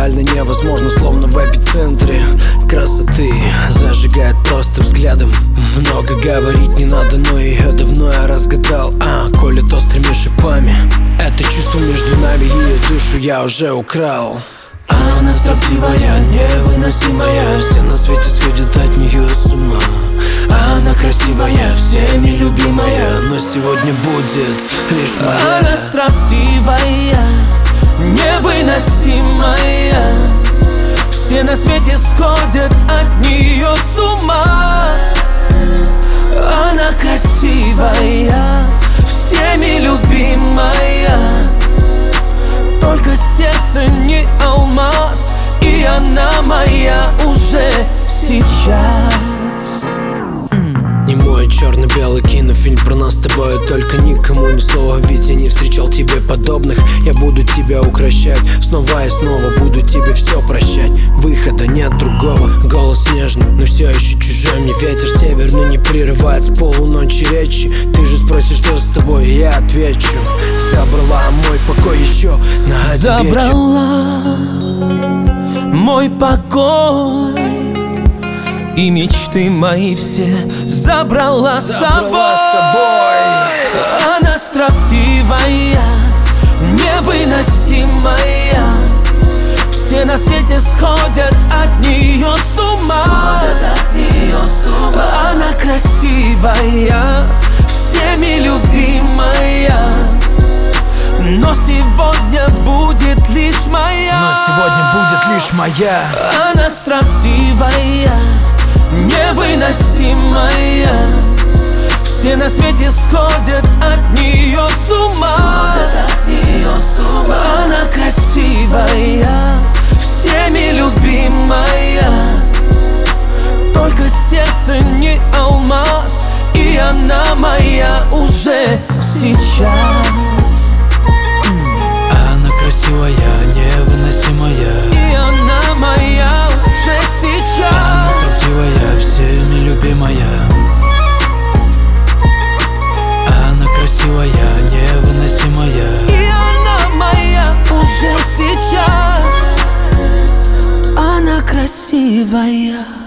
реально невозможно, словно в эпицентре красоты. Зажигает просто взглядом. Много говорить не надо, но ее давно я разгадал. Колет острыми шипами. Это чувство между нами, ее душу я уже украл. Она строптивая, невыносимая, все на свете сходят от нее с ума. Она красивая, всеми любимая, но сегодня будет лишь моя. Она строптивая, невыносимая, все на свете сходят от нее с ума. Она красивая, всеми любимая, только сердце не алмаз, и она моя уже сейчас. Не мой черно-белый кинофильм про нас с тобой, только никому ни слова, ведь я не встречал тебе подобных. Я буду тебя укращать, снова и снова буду тебе все прощать. Выхода нет другого, голос нежный, но все еще чужой мне ветер северный не прерывает с полуночи речи. Ты же спросишь, что с тобой, я отвечу: забрала мой покой еще на один вечер. Забрала мой покой и мечты мои все забрала с собой. Она строптивая, невыносимая, все на свете сходят от нее с ума. Она красивая, всеми любимая, но сегодня будет лишь моя. Она строптивая, невыносимая, все на свете сходят от нее с ума. Она красивая, всеми любимая, только сердце не алмаз, и она моя уже сейчас. Она красивая, невыносимая, и она моя уже сейчас. она строптивая, всеми любимая. Она красивая, невыносимая, и она моя уже сейчас. Она красивая.